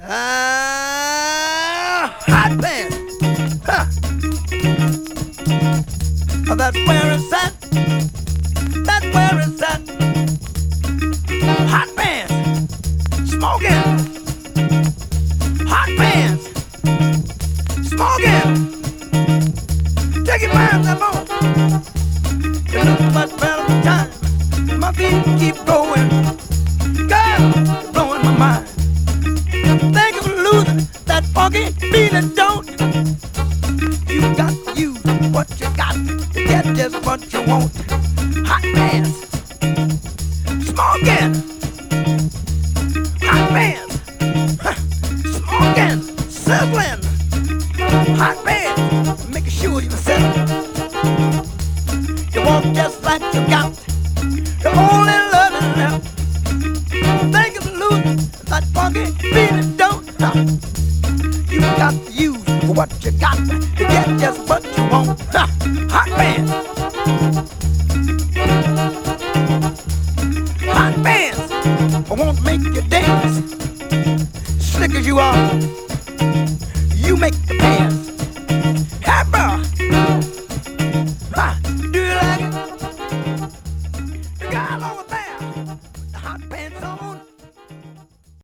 Hot pants. Huh. That's where it's at. That's where it's at. Hot pants. Smoking. Hot pants. Smoking. Take it back that bone. You look much better time. My feet keep going. Girl, you're blowing my mind. Think of losing that funky feeling, don't you? You got to use what you got to get just what you want. Hot pants, smoking. Hot pants, smoking, sizzling. Hot pants, making sure you're settled. You want just like you got. The only loving left. Think of losing that funky feeling, don't you? You got to use what you got to get just what you want. Hot pants. Hot pants. I won't make you dance. Slick as you are, you make the pants.